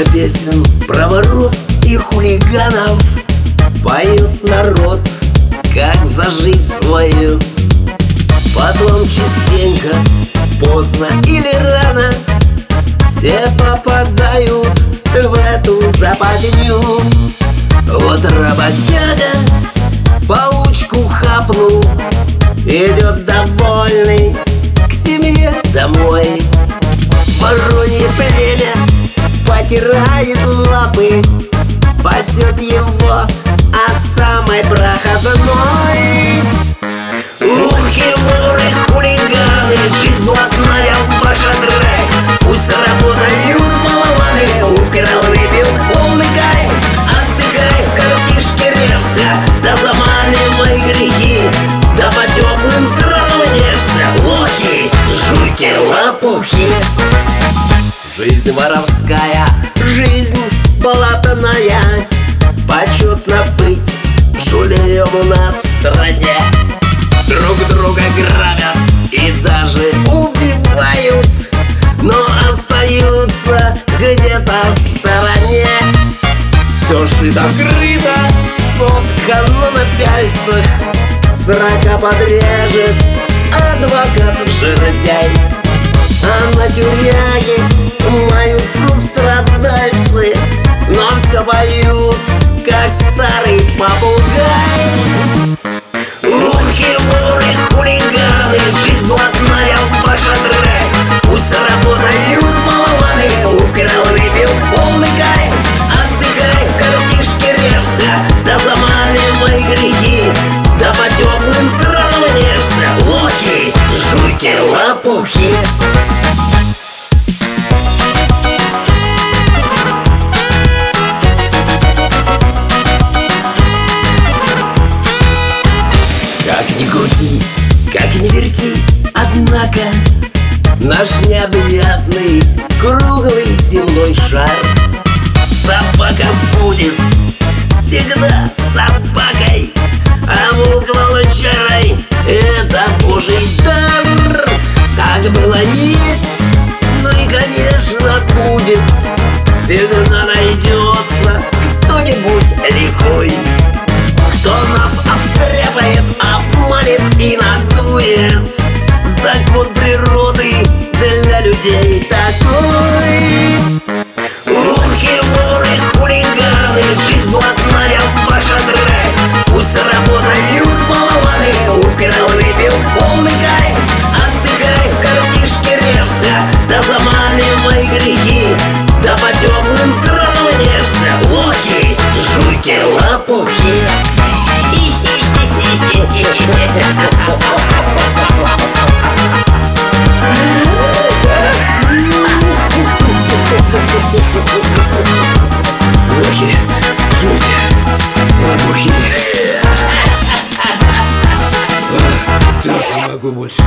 Много песен про воров и хулиганов поет народ, как за жизнь свою. Потом частенько, поздно или рано, все попадают в эту западню. Вот работяга паучку хапнул, идет довольный к семье домой. Воронье племя потирает лапы, пасет его от самой проходной. Лохи, воры, хулиганы, жизнь блатная, ваша дрянь. Пусть работают балованы, украл, выпил полный кайф. Отдыхай, в картишке режься, да замаливай грехи, да по теплым странам нежься. Лохи, жуйте лопухи. Жизнь воровская, жизнь болотная, почетно быть жулеем у нас в стране. Друг друга грабят и даже убивают, но остаются где-то в стороне. Все шито-крыто, соткано на пяльцах, срака подрежет адвокат-жердяй. А на тюряге маются страдальцы, но все поют, как старый попугай. Лохи, воры, хулиганы, жизнь блатная, ваша дрянь. Пусть работают балованы, украл, выпил полный кайф. Отдыхай, в картишке режься, да замаливай грехи, да по теплым странам нежься. Лохи, жуйте лопухи. Как ни крути, как ни верти, однако наш необъятный круглый земной шар собака будет всегда собакой, а волк волчарой — это божий дар. Так было, есть, ну и конечно будет. Всегда найдется кто-нибудь лихой, кто нас обстряпает, обманет и надует. Закон природы для людей такой. Лохи, воры, хулиганы, жизнь блатная, ваша дрянь. Пусть работают балованы, украл, выпил полный кайф. Отдыхай, в картишке режься, да замаливай грехи, да по теплым странам нежься. Лохи, жуйте лопухи. Лохи, жуйте лопухи. Все, не могу больше.